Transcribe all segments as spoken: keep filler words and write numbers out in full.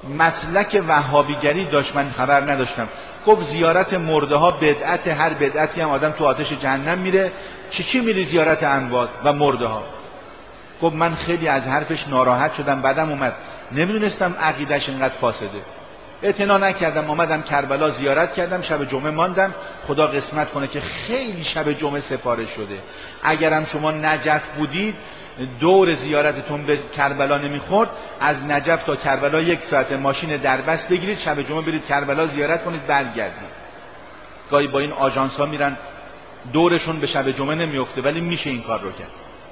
مسلک وهابیگری داشت، من خبر نداشتم. گفت زیارت مرده ها بدعت، هر بدعتی هم آدم تو آتش جهنم میره، چی چی میری زیارت اموات و مرده ها؟ گفت من خیلی از حرفش ناراحت شدم، بعدم اومد نمیدونستم عقیدش اینقدر فاسده، اعتنا نکردم، اومدم کربلا زیارت کردم، شب جمعه ماندم، خدا قسمت کنه که خیلی شب جمعه سفارش شده. اگرم شما نجف بودید دور زیارتتون به کربلا نمیخورد، از نجف تا کربلا یک ساعت ماشین دربست بگیرید، شب جمعه برید کربلا زیارت کنید برگردید. گاهی با این آژانس ها میرن دورشون به شب جمعه نمیفته ولی میشه این کار رو کرد.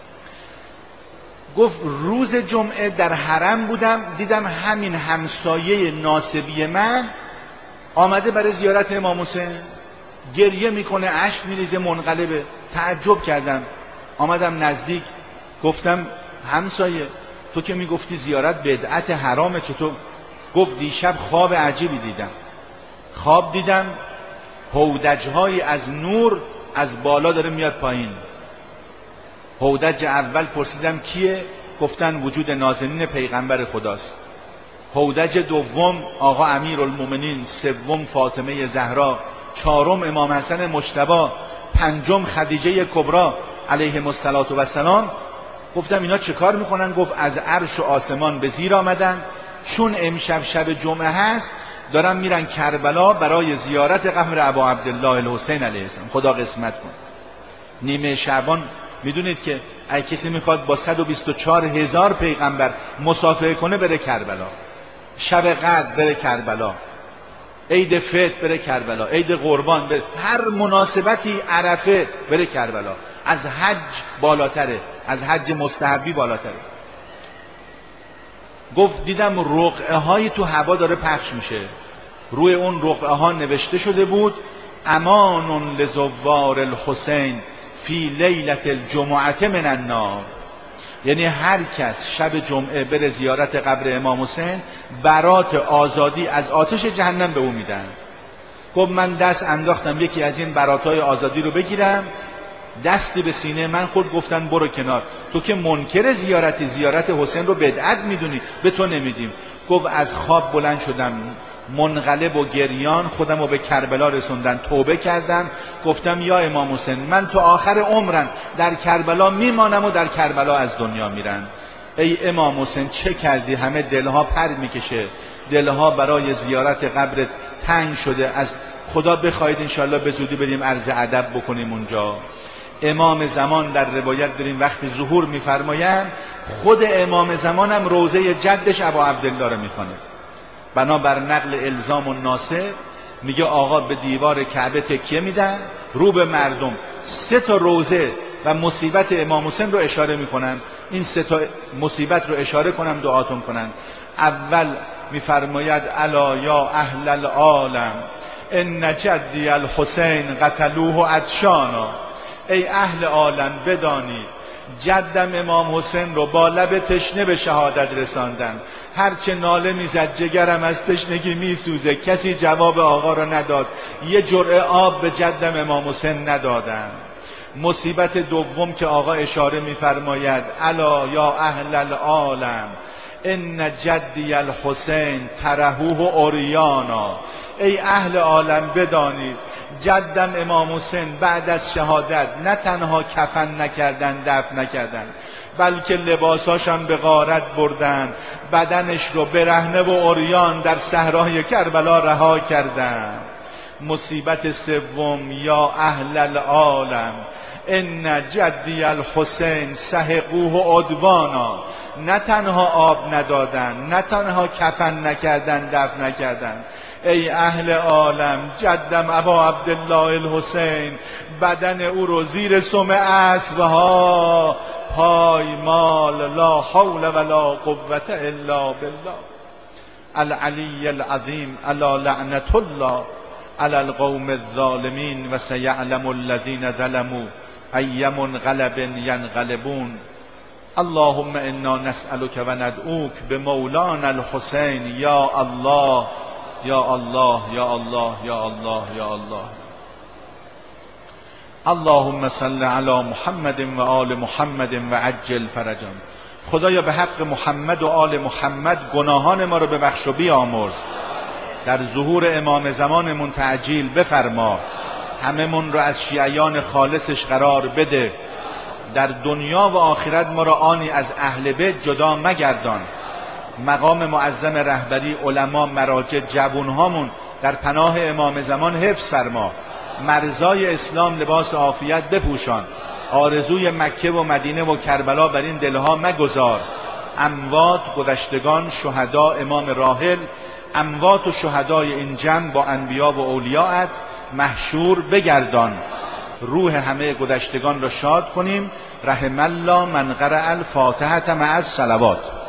گفت روز جمعه در حرم بودم، دیدم همین همسایه ناسبی من آمده برای زیارت امام حسین، گریه میکنه، اشک میریزه، منقلبه. تعجب کردم، آمدم نزدیک، گفتم همسایه تو که میگفتی زیارت بدعت حرامه چطور؟ گفت دیشب خواب عجیبی دیدم. خواب دیدم هودج‌های از نور از بالا داره میاد پایین. هودج اول پرسیدم کیه؟ گفتن وجود نازنین پیغمبر خداست. هودج دوم آقا امیرالمومنین، سوم فاطمه زهرا، چهارم امام حسن مجتبی، پنجم خدیجه کبرا علیهم السلام. گفتم اینا چه کار میکنن؟ گفت از عرش و آسمان به زیر آمدن، چون امشب شب جمعه هست دارن میرن کربلا برای زیارت قبر ابا عبدالله الحسین علیه السلام. خدا قسمت کن. نیمه شعبان میدونید که اگه کسی میخواد با صد و بیست و چهار هزار پیغمبر مصافحه کنه بره کربلا، شب قدر بره کربلا، عید فطر بره کربلا، عید قربان بره، هر مناسبتی، عرفه بره کربلا. از حج بالاتره، از حج مستحبی بالاتره. گفت دیدم رقعه هایی تو هوا داره پخش میشه، روی اون رقعه ها نوشته شده بود امان لزوار الحسین فی لیلت الجمعه من النار. یعنی هر کس شب جمعه بره زیارت قبر امام حسین برات آزادی از آتش جهنم به او میدن. گفت من دست انداختم یکی از این براتای آزادی رو بگیرم، دستی به سینه من خود گفتن برو کنار، تو که منکر زیارتی، زیارت حسین رو بدعت میدونی، به تو نمیدیم. گفت از خواب بلند شدم منقلب و گریان، خودم رو به کربلا رسوندن، توبه کردم، گفتم یا امام حسین من تو آخر عمرم در کربلا میمانم و در کربلا از دنیا میرن. ای امام حسین چه کردی؟ همه دلها پر میکشه، دلها برای زیارت قبرت تنگ شده، از خدا بخواید انشالله به زودی بریم عرض ادب بکنیم اونجا. امام زمان در روایت داریم وقتی ظهور میفرمایند خود امام زمان هم روضه جدش ابا عبدالله رو میخونه. بنابر نقل الزام و ناصر میگه آقا به دیوار کعبه تکیه میدن، رو به مردم سه تا روضه و مصیبت امام حسین رو اشاره میکنن، این سه تا مصیبت رو اشاره کنم دعاتون کنن. اول میفرماید الا یا اهل العالم ان جدی الحسین قتلوه عطشانا. ای اهل عالم بدانید جدم امام حسین رو با لب تشنه به شهادت رساندن، هرچه ناله میزد جگرم از تشنگی میسوزه، کسی جواب آقا رو نداد، یه جرعه آب به جدم امام حسین ندادن. مصیبت دوم که آقا اشاره میفرماید الا یا اهل العالم ان جدی الحسین ترهوه عریانا. ای اهل عالم بدانید جدم امام حسین بعد از شهادت نه تنها کفن نکردن، دفن نکردن، بلکه لباساشم به غارت بردن، بدنش رو برهنه و عریان در صحرای کربلا رها کردن. مصیبت سوم یا اهل العالم ان جدی الحسین سحقوه عدوانا. نه تنها آب ندادن، نه تنها کفن نکردن، دفن نکردن. ای اهل عالم جدم ابا عبدالله الحسین بدن او رو زیر سم اسبها پایمال لا حول ولا قوة الا بالله العلی العظیم الا لعنت الله علی القوم الظالمین و سیعلم الذین ظلموا ای منقلب ینقلبون. اللهم انا نسألك و ندعوک بمولانا الحسین یا الله یا الله یا الله یا الله یا الله. اللهم صل علی محمد و آل محمد و عجل فرجهم. خدایا به حق محمد و آل محمد گناهان ما رو ببخش و بیامرز. در ظهور امام زمان منتعجیل بفرما. همه من رو از شیعیان خالصش قرار بده. در دنیا و آخرت ما را آنی از اهل بیت جدا مگردان. مقام معظم رهبری، علما، مراجع، جوانهامون در پناه امام زمان حفظ فرما. مرزای اسلام لباس عافیت بپوشان. آرزوی مکه و مدینه و کربلا بر این دلها مگذار. اموات، گذشتگان، شهدا، امام راحل، اموات و شهدای این جمع با انبیا و اولیاءت محشور بگردان. روح همه گذشتگان را شاد کنیم. رحم الله من قرأ الفاتحة مع الصلوات.